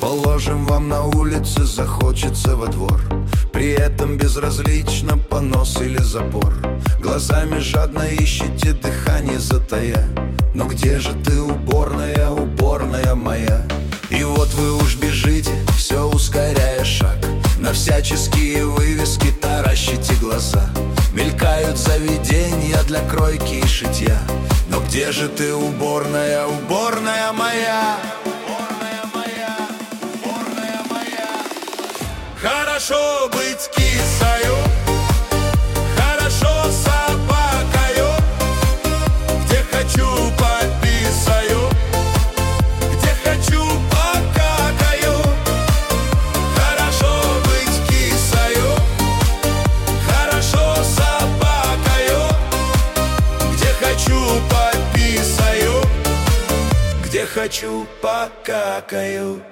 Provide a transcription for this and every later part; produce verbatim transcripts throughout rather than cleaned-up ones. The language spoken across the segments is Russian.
Положим, вам на улице захочется во двор. При этом безразлично понос или запор. Глазами жадно ищете, дыхание затая. Но где же ты, уборная, уборная моя? И вот вы уж бежите, все ускоряя шаг. На всяческие вывески таращите глаза. Мелькают заведения для кройки и шитья. Но где же ты, уборная, уборная моя? Уборная моя, уборная моя. Хорошо быть кисою, хорошо собакою. Где хочу пописаю, где хочу покакаю. Хорошо быть кисою, хорошо собакою. Где хочу пописаю, где хочу покакаю.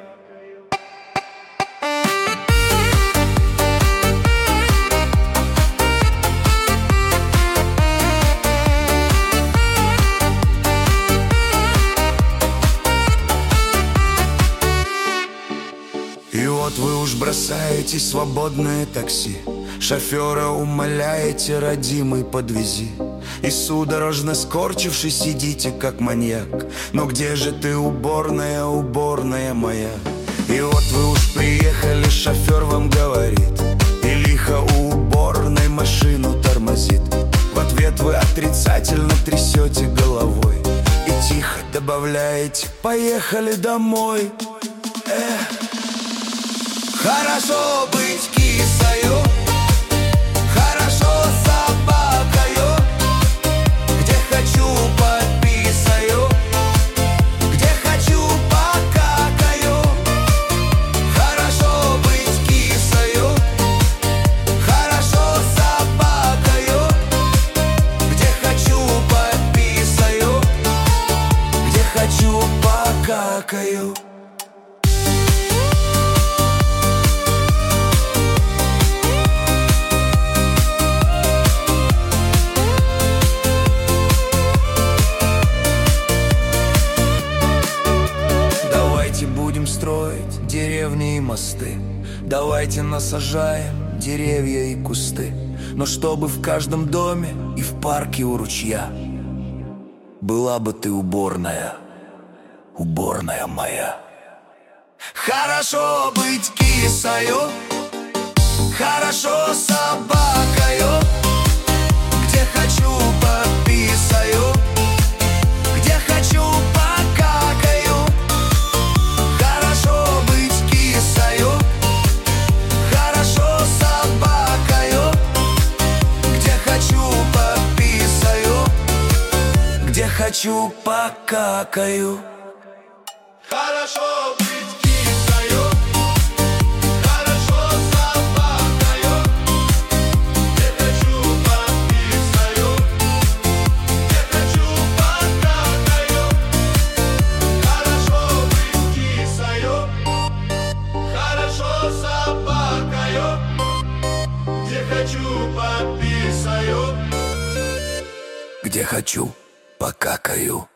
И вот вы уж бросаете свободное такси. Шофера умоляете: родимый, подвези. И судорожно скорчившись сидите, как маньяк. Но где же ты, уборная, уборная моя? И вот вы уж приехали, шофер вам говорит, и лихо у уборной машину тормозит. В ответ вы отрицательно трясете головой и тихо добавляете: поехали домой. Эх. Хорошо быть кисою, хорошо собакою. Где хочу пописаю, где хочу покакаю. Хорошо быть кисою, хорошо собакою. Где хочу пописаю, где хочу покакаю. Будем строить деревни и мосты. Давайте насажаем деревья и кусты. Но чтобы в каждом доме и в парке у ручья была бы ты, уборная, уборная моя. Хорошо быть кисою, хорошо собакою. Где хочу пописаю, где хочу покакаю. Хорошо быть кисою, хорошо собакою. Где хочу пописаю, где хочу покакаю. Хорошо быть кисою, хорошо собакою. Где хочу пописаю, где хочу покакаю. Хорошо быть кисою, хорошо собакою. Где хочу пописаю, где хочу покакаю.